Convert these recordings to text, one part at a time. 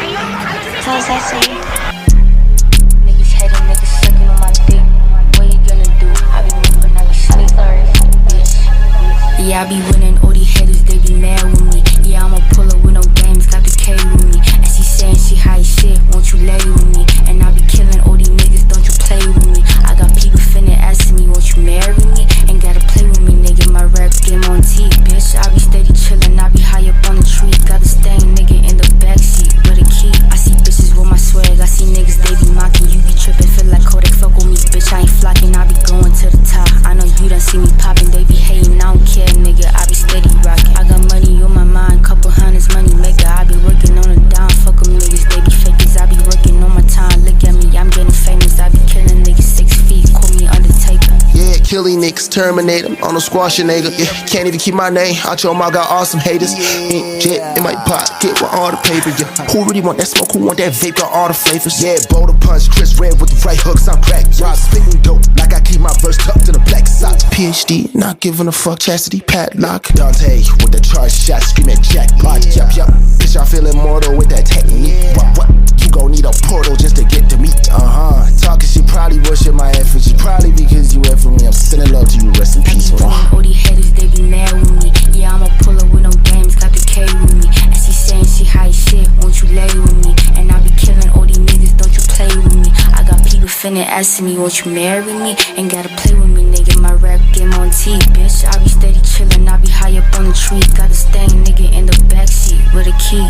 How's that say? Niggas hating, niggas sucking on my dick. What you gonna do? I be moving like a snake. Yeah, I be winning. All these haters, they be mad with me. Yeah, I'm a puller with no games, got the K with me. And she saying she high as shit, won't you lay with me? And I be killing all these niggas, don't you play with me? I got people finna asking me, won't you marry me? Ain't gotta play with me, nigga, my rap game on T. Bitch, I be steady chillin', I be high up on the tree. Got a stain, nigga, in the backseat with a key. I see bitches with my swag, I see niggas, they be mocking. You be trippin', feel like Kodak, fuck with me, bitch, I ain't flocking. I be going to the top, I know you done see me poppin'. They be hating, I don't care, nigga, I be steady rockin'. I got money on my mind, couple hundreds, money maker. I be working on the down, fuck them niggas, they be fakers. I be working on my time, look at me, I'm getting famous. I be killing niggas 6 feet, call me Undertaker. Yeah, killing niggas, terminate them on a squashing nigga. Yeah, can't even keep my name out your mouth, got awesome haters. Ain't jet in my pocket with all the paper. Yeah, who really want that smoke? Who want that vape? Got all the flavors. Yeah, boulder punch, Chris Red with the right hooks. I'm cracked. Rob spitting dope like I keep my verse tucked in a black sock. PhD, not giving a fuck. Chastity padlock. Dante with the charge shot, screaming jackpot. Yup. Bitch, I feel immortal with that technique. What? You gon' need a portal just to get to me. Talking, she probably worship my efforts. Probably because you went for me. I'm sending love to you. Rest in peace. All these haters, they be mad with me. Yeah, I'm a puller with no games, got the K with me. And she saying she high as shit, won't you lay with me? And I be killing all these niggas, don't you play with me? I got people finna asking me, won't you marry me? Ain't gotta play with me, nigga, my rap game on T. Bitch, I be steady chillin', I be high up on the tree. Got a stain, nigga, in the backseat with a key.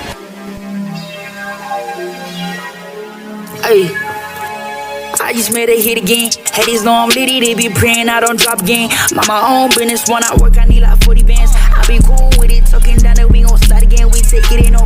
Ay, I just made a hit again. Haters know I'm litty, they be praying I don't drop again. Mind my own business, when I work I need like 40 bands. I be cool with it, talking down that we gon' slide again. We take it in no